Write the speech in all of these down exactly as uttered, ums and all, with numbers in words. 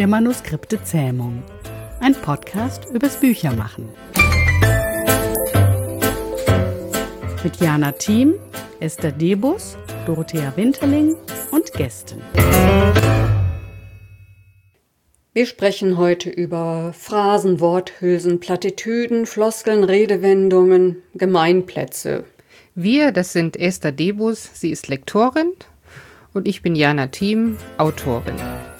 der Manuskripte-Zähmung. Ein Podcast übers Büchermachen. Mit Jana Thiem, Esther Debus, Dorothea Winterling und Gästen. Wir sprechen heute über Phrasen, Worthülsen, Plattitüden, Floskeln, Redewendungen, Gemeinplätze. Wir, das sind Esther Debus, sie ist Lektorin, und ich bin Jana Thiem, Autorin.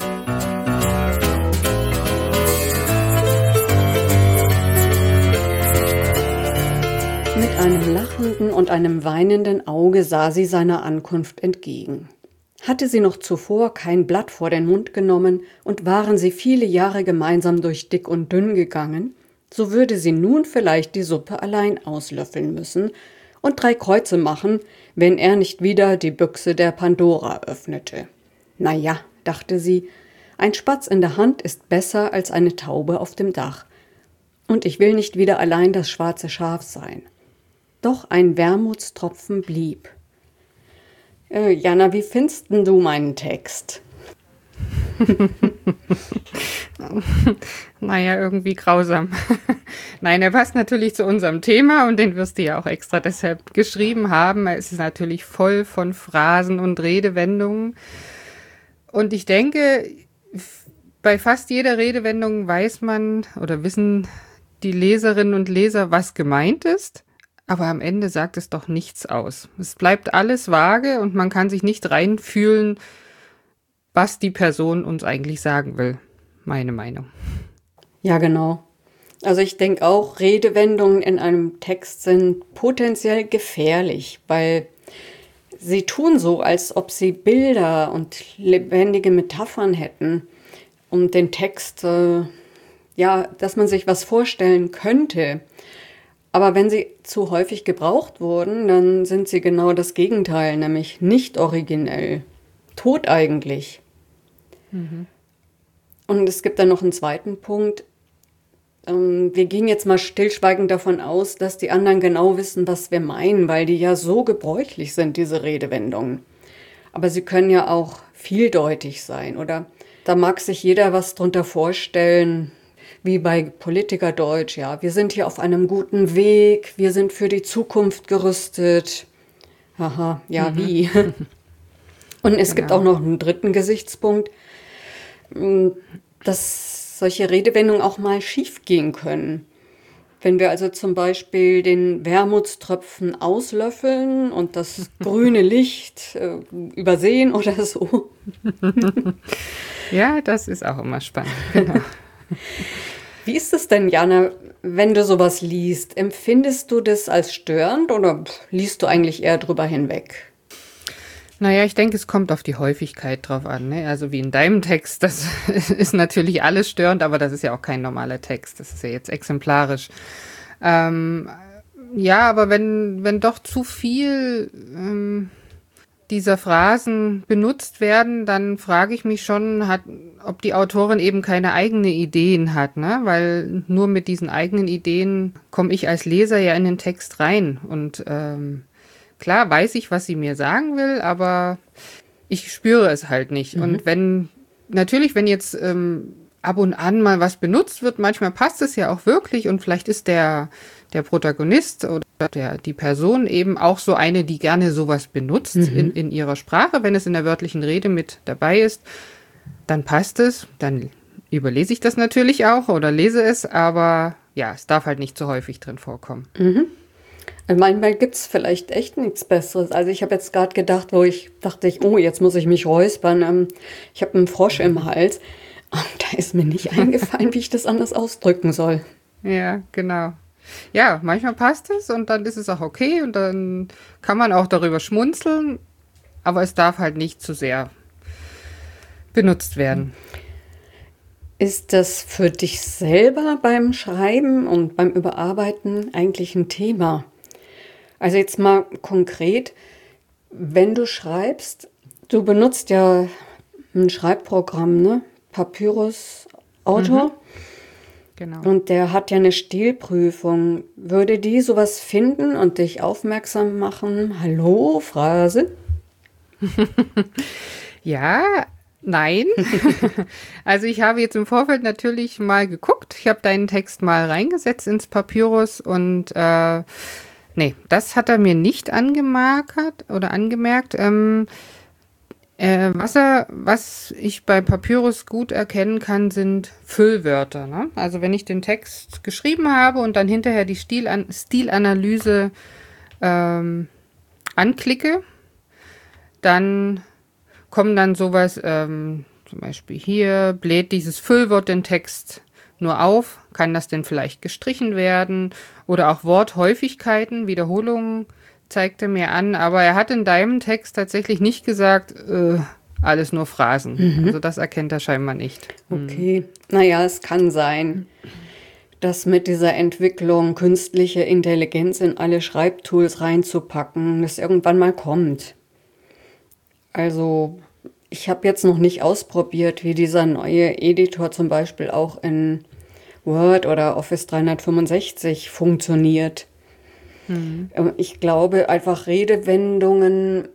Mit einem lachenden und einem weinenden Auge sah sie seiner Ankunft entgegen. Hatte sie noch zuvor kein Blatt vor den Mund genommen und waren sie viele Jahre gemeinsam durch dick und dünn gegangen, so würde sie nun vielleicht die Suppe allein auslöffeln müssen und drei Kreuze machen, wenn er nicht wieder die Büchse der Pandora öffnete. Na ja, dachte sie, ein Spatz in der Hand ist besser als eine Taube auf dem Dach. Und ich will nicht wieder allein das schwarze Schaf sein. Doch ein Wermutstropfen blieb. Äh, Jana, wie findest denn du meinen Text? Naja, irgendwie grausam. Nein, er passt natürlich zu unserem Thema und den wirst du ja auch extra deshalb geschrieben haben. Es ist natürlich voll von Phrasen und Redewendungen. Und ich denke, bei fast jeder Redewendung weiß man oder wissen die Leserinnen und Leser, was gemeint ist. Aber am Ende sagt es doch nichts aus. Es bleibt alles vage und man kann sich nicht reinfühlen, was die Person uns eigentlich sagen will. Meine Meinung. Ja, genau. Also ich denke auch, Redewendungen in einem Text sind potenziell gefährlich, weil sie tun so, als ob sie Bilder und lebendige Metaphern hätten und den Text, äh, ja, dass man sich was vorstellen könnte. Aber wenn sie zu häufig gebraucht wurden, dann sind sie genau das Gegenteil, nämlich nicht originell. Tot eigentlich. Mhm. Und es gibt dann noch einen zweiten Punkt. Wir gehen jetzt mal stillschweigend davon aus, dass die anderen genau wissen, was wir meinen, weil die ja so gebräuchlich sind, diese Redewendungen. Aber sie können ja auch vieldeutig sein, oder? Da mag sich jeder was drunter vorstellen, wie bei Politikerdeutsch, ja, wir sind hier auf einem guten Weg, wir sind für die Zukunft gerüstet. Aha, ja, mhm. Wie? Und es genau. gibt auch noch einen dritten Gesichtspunkt, dass solche Redewendungen auch mal schief gehen können. Wenn wir also zum Beispiel den Wermutstropfen auslöffeln und das grüne Licht äh, übersehen oder so. Ja, das ist auch immer spannend, genau. Wie ist es denn, Jana, wenn du sowas liest? Empfindest du das als störend oder liest du eigentlich eher drüber hinweg? Naja, ich denke, es kommt auf die Häufigkeit drauf an, ne? Also wie in deinem Text, das ist natürlich alles störend, aber das ist ja auch kein normaler Text, das ist ja jetzt exemplarisch. Ähm, ja, aber wenn, wenn doch zu viel ähm, dieser Phrasen benutzt werden, dann frage ich mich schon, hat, ob die Autorin eben keine eigenen Ideen hat, ne? Weil nur mit diesen eigenen Ideen komme ich als Leser ja in den Text rein. Und ähm, klar weiß ich, was sie mir sagen will, aber ich spüre es halt nicht. Mhm. Und wenn, natürlich, wenn jetzt ähm, ab und an mal was benutzt wird, manchmal passt es ja auch wirklich und vielleicht ist der, der Protagonist oder der, die Person eben auch so eine, die gerne sowas benutzt mhm. in, in ihrer Sprache. Wenn es in der wörtlichen Rede mit dabei ist, dann passt es. Dann überlese ich das natürlich auch oder lese es, aber ja, es darf halt nicht zu häufig drin vorkommen. Mhm. Manchmal gibt es vielleicht echt nichts Besseres. Also ich habe jetzt gerade gedacht, wo ich dachte, ich, oh, jetzt muss ich mich räuspern. Ich habe einen Frosch im Hals. Und da ist mir nicht eingefallen, wie ich das anders ausdrücken soll. Ja, genau. Ja, manchmal passt es und dann ist es auch okay und dann kann man auch darüber schmunzeln, aber es darf halt nicht zu sehr benutzt werden. Ist das für dich selber beim Schreiben und beim Überarbeiten eigentlich ein Thema? Also jetzt mal konkret, wenn du schreibst, du benutzt ja ein Schreibprogramm, ne? Papyrus Autor. Mhm. Genau. Und der hat ja eine Stilprüfung. Würde die sowas finden und dich aufmerksam machen? Hallo, Phrase? Ja, Nein. Also ich habe jetzt im Vorfeld natürlich mal geguckt. Ich habe deinen Text mal reingesetzt ins Papyrus und äh, nee, das hat er mir nicht angemarkert oder angemerkt. Ähm, äh, was, er, was ich bei Papyrus gut erkennen kann, sind Füllwörter. Ne? Also wenn ich den Text geschrieben habe und dann hinterher die Stilan- Stilanalyse ähm, anklicke, dann kommen dann sowas, ähm, zum Beispiel hier, bläht dieses Füllwort den Text nur auf, kann das denn vielleicht gestrichen werden? Oder auch Worthäufigkeiten, Wiederholungen zeigt er mir an, aber er hat in deinem Text tatsächlich nicht gesagt, äh, alles nur Phrasen. Mhm. Also das erkennt er scheinbar nicht. Okay, naja, es kann sein, dass mit dieser Entwicklung künstliche Intelligenz in alle Schreibtools reinzupacken, das irgendwann mal kommt. Also ich habe jetzt noch nicht ausprobiert, wie dieser neue Editor zum Beispiel auch in Word oder Office dreihundertfünfundsechzig funktioniert. Mhm. Ich glaube, einfach Redewendungen,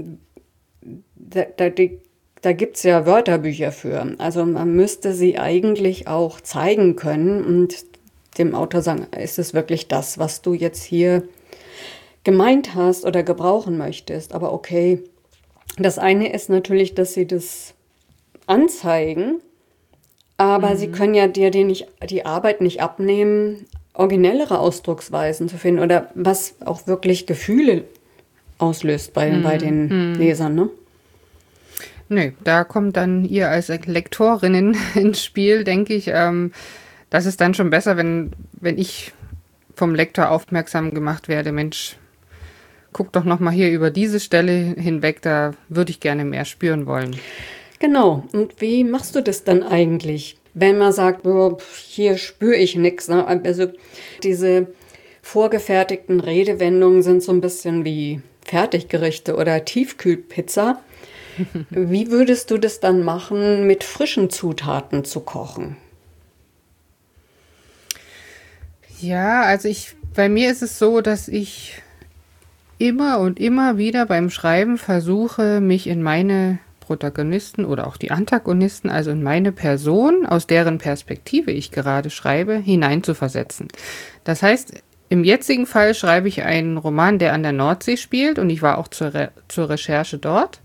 da, da, da gibt es ja Wörterbücher für. Also man müsste sie eigentlich auch zeigen können und dem Autor sagen, ist es wirklich das, was du jetzt hier gemeint hast oder gebrauchen möchtest? Aber okay. Das eine ist natürlich, dass sie das anzeigen, aber mhm. sie können ja dir die, nicht, die Arbeit nicht abnehmen, originellere Ausdrucksweisen zu finden oder was auch wirklich Gefühle auslöst bei, mhm. bei den mhm. Lesern, ne? Nee, da kommt dann ihr als Lektorinnen ins Spiel, denke ich. Ähm, das ist dann schon besser, wenn, wenn ich vom Lektor aufmerksam gemacht werde, Mensch, guck doch noch mal hier über diese Stelle hinweg, da würde ich gerne mehr spüren wollen. Genau. Und wie machst du das dann eigentlich, wenn man sagt, oh, hier spüre ich nichts? Ne? Also diese vorgefertigten Redewendungen sind so ein bisschen wie Fertiggerichte oder Tiefkühlpizza. Wie würdest du das dann machen, mit frischen Zutaten zu kochen? Ja, also ich, bei mir ist es so, dass ich immer und immer wieder beim Schreiben versuche, mich in meine Protagonisten oder auch die Antagonisten, also in meine Person, aus deren Perspektive ich gerade schreibe, hineinzuversetzen. Das heißt, im jetzigen Fall schreibe ich einen Roman, der an der Nordsee spielt und ich war auch zur, Re- zur Recherche dort.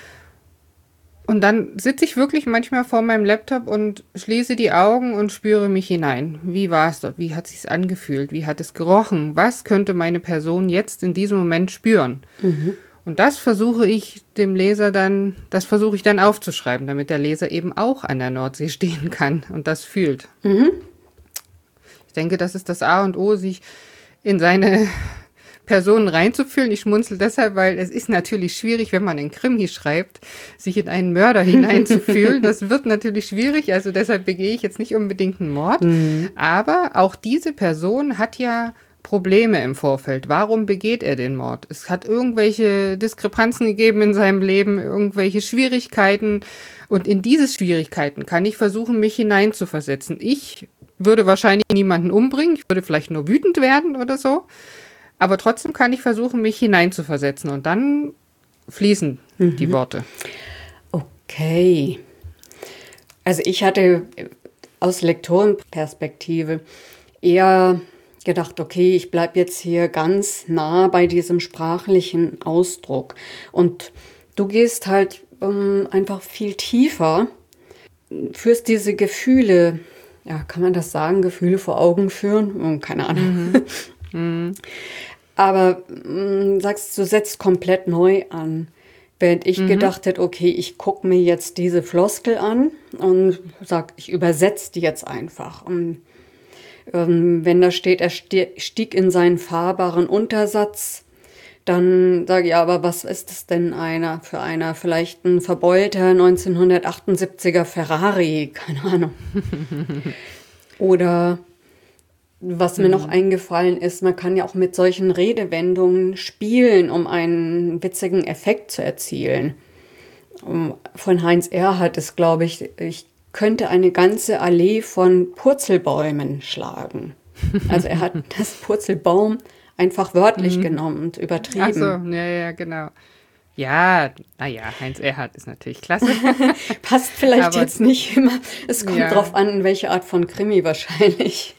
Und dann sitze ich wirklich manchmal vor meinem Laptop und schließe die Augen und spüre mich hinein. Wie war es dort? Wie hat es sich angefühlt? Wie hat es gerochen? Was könnte meine Person jetzt in diesem Moment spüren? Mhm. Und das versuche ich dem Leser dann, das versuche ich dann aufzuschreiben, damit der Leser eben auch an der Nordsee stehen kann und das fühlt. Mhm. Ich denke, das ist das A und O, sich in seine Personen reinzufühlen. Ich schmunzel deshalb, weil es ist natürlich schwierig, wenn man einen Krimi schreibt, sich in einen Mörder hineinzufühlen. Das wird natürlich schwierig, also deshalb begehe ich jetzt nicht unbedingt einen Mord. Mhm. Aber auch diese Person hat ja Probleme im Vorfeld. Warum begeht er den Mord? Es hat irgendwelche Diskrepanzen gegeben in seinem Leben, irgendwelche Schwierigkeiten. Und in diese Schwierigkeiten kann ich versuchen, mich hineinzuversetzen. Ich würde wahrscheinlich niemanden umbringen, ich würde vielleicht nur wütend werden oder so. Aber trotzdem kann ich versuchen, mich hineinzuversetzen und dann fließen mhm. die Worte. Okay. Also ich hatte aus Lektorenperspektive eher gedacht, okay, ich bleibe jetzt hier ganz nah bei diesem sprachlichen Ausdruck. Und du gehst halt ähm, einfach viel tiefer, führst diese Gefühle, ja, kann man das sagen, Gefühle vor Augen führen? Oh, keine Ahnung. Mhm. Mhm. Aber mh, sagst du, setzt komplett neu an. Während ich mhm. gedacht hätte, okay, ich gucke mir jetzt diese Floskel an und sag, ich übersetze die jetzt einfach. Und, ähm, wenn da steht, er stieg in seinen fahrbaren Untersatz, dann sage ich, ja, aber was ist das denn einer für einer? Vielleicht ein verbeulter neunzehnhundertachtundsiebziger Ferrari, keine Ahnung. Oder was mir mhm. noch eingefallen ist, man kann ja auch mit solchen Redewendungen spielen, um einen witzigen Effekt zu erzielen. Von Heinz Erhardt ist, glaube ich, ich könnte eine ganze Allee von Purzelbäumen schlagen. Also er hat das Purzelbaum einfach wörtlich mhm. genommen und übertrieben. Ach so, ja, ja, genau. Ja, naja, Heinz Erhardt ist natürlich klasse. Passt vielleicht Aber- jetzt nicht immer. Es kommt Ja. drauf an, in welche Art von Krimi wahrscheinlich.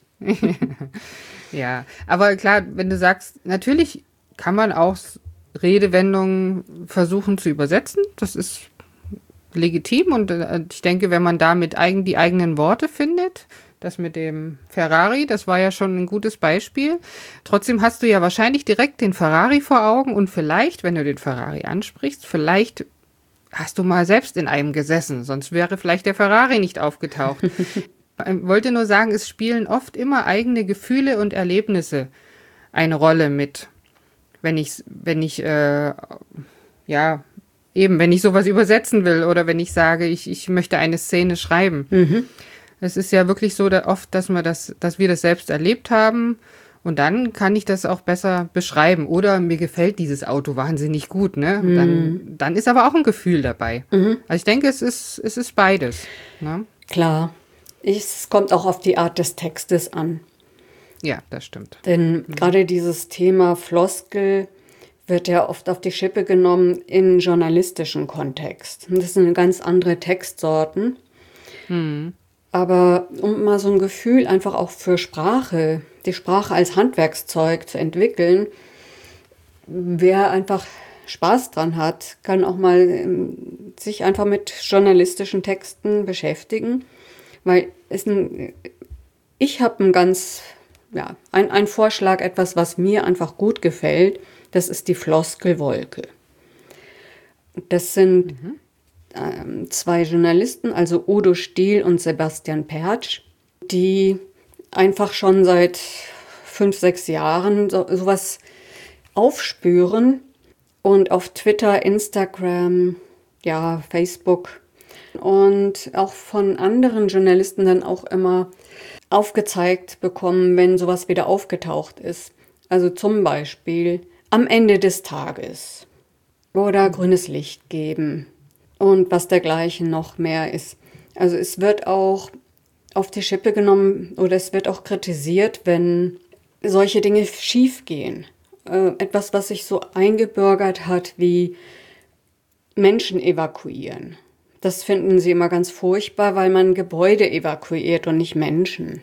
Ja, aber klar, wenn du sagst, natürlich kann man auch s- Redewendungen versuchen zu übersetzen. Das ist legitim und äh, ich denke, wenn man damit eigen, die eigenen Worte findet, das mit dem Ferrari, das war ja schon ein gutes Beispiel. Trotzdem hast du ja wahrscheinlich direkt den Ferrari vor Augen und vielleicht, wenn du den Ferrari ansprichst, vielleicht hast du mal selbst in einem gesessen, sonst wäre vielleicht der Ferrari nicht aufgetaucht. Ich wollte nur sagen, es spielen oft immer eigene Gefühle und Erlebnisse eine Rolle mit. Wenn ich, wenn ich, äh, ja, eben, wenn ich sowas übersetzen will oder wenn ich sage, ich, ich möchte eine Szene schreiben. Es ist ja wirklich so da oft, dass wir das, dass wir das selbst erlebt haben und dann kann ich das auch besser beschreiben. Oder mir gefällt dieses Auto wahnsinnig gut, ne? Dann, dann ist aber auch ein Gefühl dabei. Also ich denke, es ist, es ist beides. Ne? Klar. Ich, es kommt auch auf die Art des Textes an. Ja, das stimmt. Denn gerade dieses Thema Floskel wird ja oft auf die Schippe genommen in journalistischen Kontext. Und das sind ganz andere Textsorten. Aber um mal so ein Gefühl einfach auch für Sprache, die Sprache als Handwerkszeug zu entwickeln, wer einfach Spaß dran hat, kann auch mal ähm, sich einfach mit journalistischen Texten beschäftigen. Weil es ein, ich habe ein ganz, ja, ein, ein Vorschlag, etwas, was mir einfach gut gefällt, das ist die Floskelwolke. Das sind ähm, zwei Journalisten, also Udo Stiel und Sebastian Pertsch, die einfach schon seit fünf, sechs Jahren so, sowas aufspüren und auf Twitter, Instagram, ja, Facebook und auch von anderen Journalisten dann auch immer aufgezeigt bekommen, wenn sowas wieder aufgetaucht ist. Also zum Beispiel am Ende des Tages oder grünes Licht geben und was dergleichen noch mehr ist. Also es wird auch auf die Schippe genommen oder es wird auch kritisiert, wenn solche Dinge schief gehen. Äh, etwas, was sich so eingebürgert hat wie Menschen evakuieren. Das finden sie immer ganz furchtbar, weil man Gebäude evakuiert und nicht Menschen.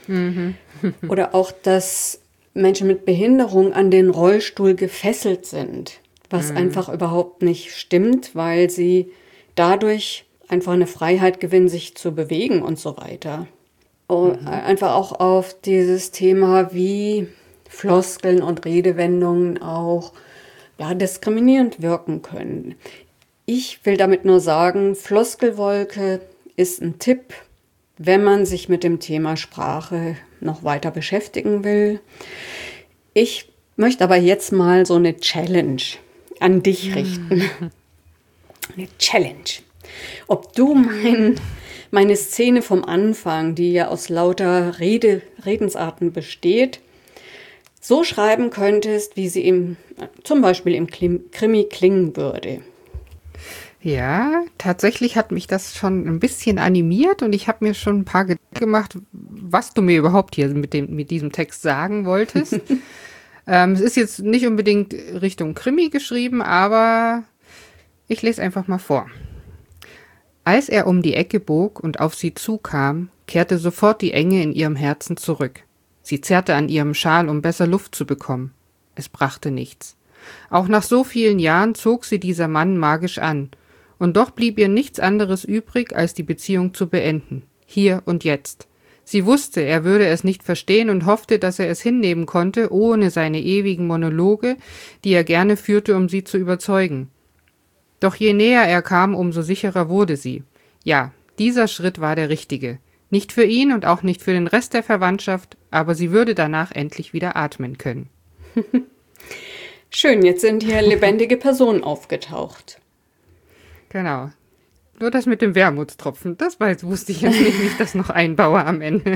Oder auch, dass Menschen mit Behinderung an den Rollstuhl gefesselt sind, was einfach überhaupt nicht stimmt, weil sie dadurch einfach eine Freiheit gewinnen, sich zu bewegen und so weiter. Und einfach auch auf dieses Thema, wie Floskeln und Redewendungen auch ja, diskriminierend wirken können. Ich will damit nur sagen, Floskelwolke ist ein Tipp, wenn man sich mit dem Thema Sprache noch weiter beschäftigen will. Ich möchte aber jetzt mal so eine Challenge an dich richten. Eine Challenge. Ob du mein, meine Szene vom Anfang, die ja aus lauter Rede, Redensarten besteht, so schreiben könntest, wie sie im, zum Beispiel im Krimi klingen würde. Ja, tatsächlich hat mich das schon ein bisschen animiert und ich habe mir schon ein paar Gedanken gemacht, was du mir überhaupt hier mit, dem, mit diesem Text sagen wolltest. ähm, es ist jetzt nicht unbedingt Richtung Krimi geschrieben, aber ich lese einfach mal vor. Als er um die Ecke bog und auf sie zukam, kehrte sofort die Enge in ihrem Herzen zurück. Sie zerrte an ihrem Schal, um besser Luft zu bekommen. Es brachte nichts. Auch nach so vielen Jahren zog sie dieser Mann magisch an. Und doch blieb ihr nichts anderes übrig, als die Beziehung zu beenden. Hier und jetzt. Sie wusste, er würde es nicht verstehen und hoffte, dass er es hinnehmen konnte, ohne seine ewigen Monologe, die er gerne führte, um sie zu überzeugen. Doch je näher er kam, umso sicherer wurde sie. Ja, dieser Schritt war der richtige. Nicht für ihn und auch nicht für den Rest der Verwandtschaft, aber sie würde danach endlich wieder atmen können. Schön, jetzt sind hier lebendige Personen aufgetaucht. Genau. Nur das mit dem Wermutstropfen, das war jetzt, wusste ich jetzt nicht, wie ich das noch einbaue am Ende.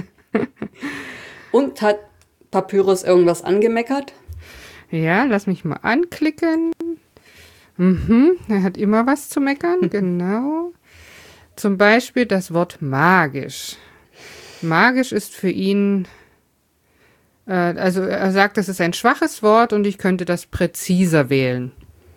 Und hat Papyrus irgendwas angemeckert? Ja, lass mich mal anklicken. Mhm, er hat immer was zu meckern, genau. Zum Beispiel das Wort magisch. Magisch ist für ihn, äh, also er sagt, das ist ein schwaches Wort und ich könnte das präziser wählen.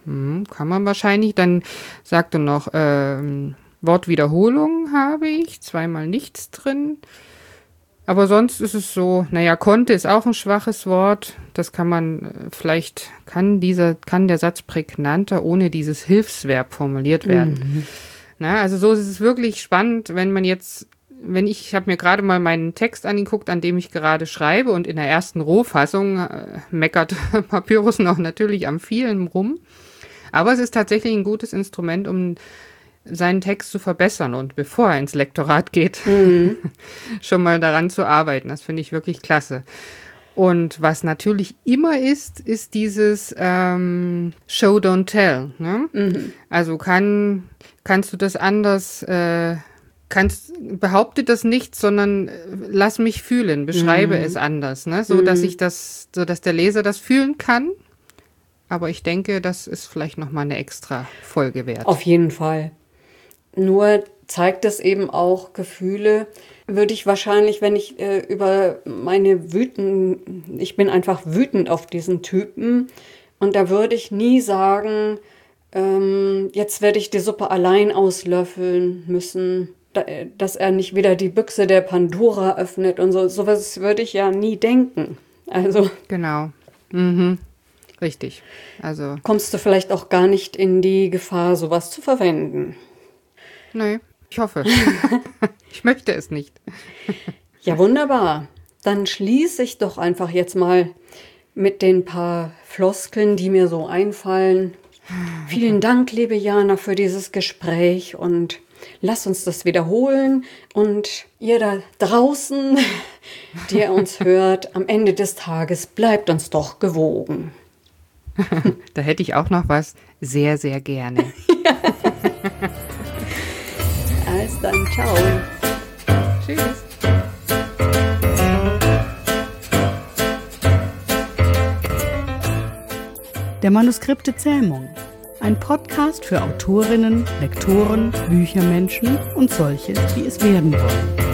Hm, kann man wahrscheinlich. Dann sagt er noch, ähm, Wortwiederholung habe ich, zweimal nichts drin. Aber sonst ist es so, naja, konnte ist auch ein schwaches Wort. Das kann man, vielleicht kann dieser, kann der Satz prägnanter ohne dieses Hilfsverb formuliert werden. Mhm. Na, also so ist es wirklich spannend, wenn man jetzt, wenn ich, ich habe mir gerade mal meinen Text angeguckt, an dem ich gerade schreibe, und in der ersten Rohfassung äh, meckert Papyrus noch natürlich am vielen rum. Aber es ist tatsächlich ein gutes Instrument, um seinen Text zu verbessern und bevor er ins Lektorat geht, mhm. schon mal daran zu arbeiten. Das finde ich wirklich klasse. Und was natürlich immer ist, ist dieses ähm, Show, don't tell. Ne? Mhm. Also kann, kannst du das anders, äh, kannst, behaupte das nicht, sondern lass mich fühlen, beschreibe mhm. es anders, ne? So, mhm. dass ich das, so dass der Leser das fühlen kann. Aber ich denke, das ist vielleicht nochmal eine extra Folge wert. Auf jeden Fall. Nur zeigt es eben auch Gefühle, würde ich wahrscheinlich, wenn ich äh, über meine Wüten, ich bin einfach wütend auf diesen Typen, und da würde ich nie sagen, ähm, jetzt werde ich die Suppe allein auslöffeln müssen, da, dass er nicht wieder die Büchse der Pandora öffnet und so. Sowas würde ich ja nie denken. Also genau. Mhm. Richtig. Also kommst du vielleicht auch gar nicht in die Gefahr, sowas zu verwenden. Nee, ich hoffe. Ich möchte es nicht. Ja, wunderbar. Dann schließe ich doch einfach jetzt mal mit den paar Floskeln, die mir so einfallen. Vielen Dank, liebe Jana, für dieses Gespräch, und lasst uns das wiederholen. Und ihr da draußen, die ihr uns hört, am Ende des Tages bleibt uns doch gewogen. Da hätte ich auch noch was. Sehr, sehr gerne. Ja. Alles dann, ciao. Tschüss. Der Manuskripte-Zähmung. Ein Podcast für Autorinnen, Lektoren, Büchermenschen und solche, die es werden wollen.